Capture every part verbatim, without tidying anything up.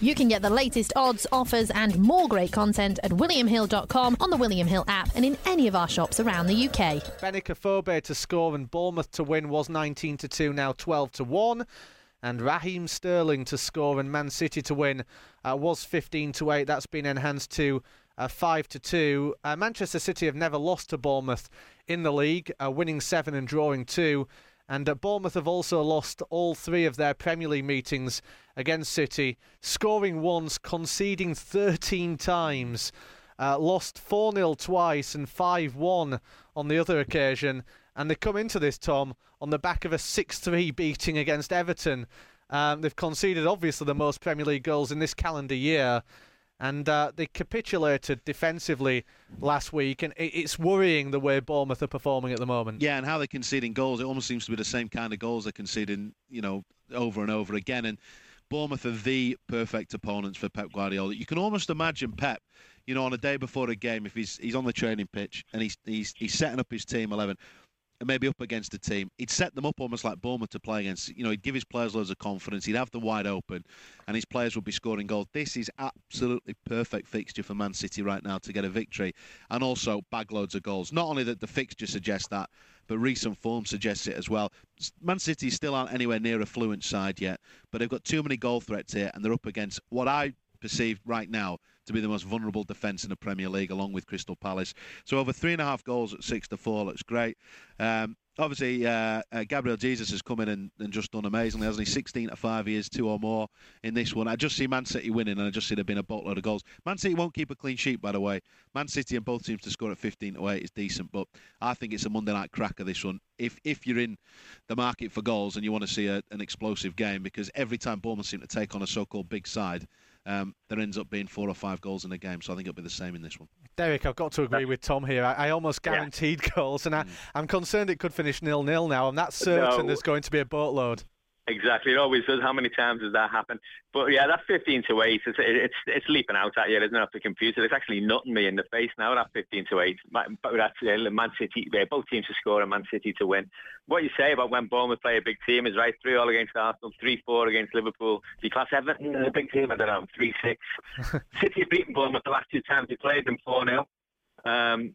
You can get the latest odds, offers and more great content at william hill dot com, on the William Hill app and in any of our shops around the U K. Benik Afobe to score and Bournemouth to win was nineteen to two, now twelve to one. And Raheem Sterling to score and Man City to win uh, was fifteen to eight. That's been enhanced to uh, five to two. Uh, Manchester City have never lost to Bournemouth in the league, uh, winning seven and drawing two. And uh, Bournemouth have also lost all three of their Premier League meetings against City, scoring once, conceding thirteen times. Uh, lost four nil twice and five one on the other occasion. And they come into this, Tom, on the back of a six three beating against Everton. Um, they've conceded, obviously, the most Premier League goals in this calendar year. And uh, they capitulated defensively last week. And it's worrying the way Bournemouth are performing at the moment. Yeah, and how they're conceding goals. It almost seems to be the same kind of goals they're conceding, you know, over and over again. And Bournemouth are the perfect opponents for Pep Guardiola. You can almost imagine Pep, you know, on a day before a game, if he's he's on the training pitch and he's he's, he's setting up his team eleven, and maybe up against a team, he'd set them up almost like Bournemouth to play against. You know, he'd give his players loads of confidence. He'd have them wide open, and his players would be scoring goals. This is absolutely perfect fixture for Man City right now to get a victory, and also bag loads of goals. Not only that the fixture suggests that, but recent form suggests it as well. Man City still aren't anywhere near a fluent side yet, but they've got too many goal threats here, and they're up against what I perceive right now to be the most vulnerable defence in the Premier League, along with Crystal Palace. So over three and a half goals at six to four looks great. Um, obviously, uh, uh, Gabriel Jesus has come in and, and just done amazingly, hasn't he? sixteen to five, he is two or more in this one. I just see Man City winning, and I just see there being a boatload of goals. Man City won't keep a clean sheet, by the way. Man City and both teams to score at fifteen to eight is decent, but I think it's a Monday night cracker, this one. If if you're in the market for goals and you want to see a, an explosive game, because every time Bournemouth seem to take on a so-called big side, Um, there ends up being four or five goals in a game, so I think it'll be the same in this one. Derek, I've got to agree with Tom here. I, I almost guaranteed yeah. goals, and I, mm. I'm concerned it could finish nil nil now. I'm that certain no. there's going to be a boatload. Exactly, it always does. How many times has that happened? But yeah, that fifteen to eight, it's it's it's leaping out at you, isn't it, off the computer? It's actually nutting me in the face now, that fifteen to eight. But that's uh, Man City, both teams to score and Man City to win. What you say about when Bournemouth play a big team is right. three all against Arsenal, three four against Liverpool. Do you class Everton as a big team? I don't know, three six. City have beaten Bournemouth the last two times they played them four nil. Um...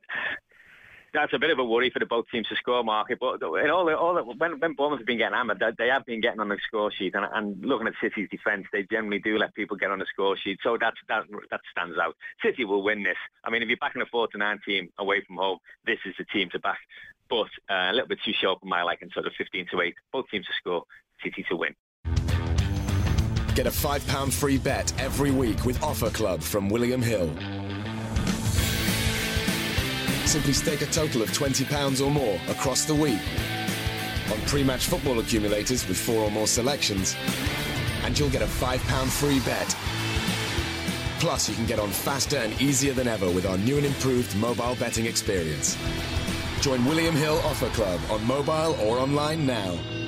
That's a bit of a worry for the both teams to score market, but in all, all when, when Bournemouth have been getting hammered, they have been getting on the score sheet. And, and looking at City's defence, they generally do let people get on the score sheet, so that's, that that stands out. City will win this. I mean, if you're backing a four to nine team away from home, this is the team to back. But uh, a little bit too short for my liking, sort of fifteen to eight. Both teams to score, City to win. Get a five pound free bet every week with Offer Club from William Hill. Simply stake a total of twenty pounds or more across the week on pre-match football accumulators with four or more selections, and you'll get a five pound free bet. Plus, you can get on faster and easier than ever with our new and improved mobile betting experience. Join William Hill Offer Club on mobile or online now.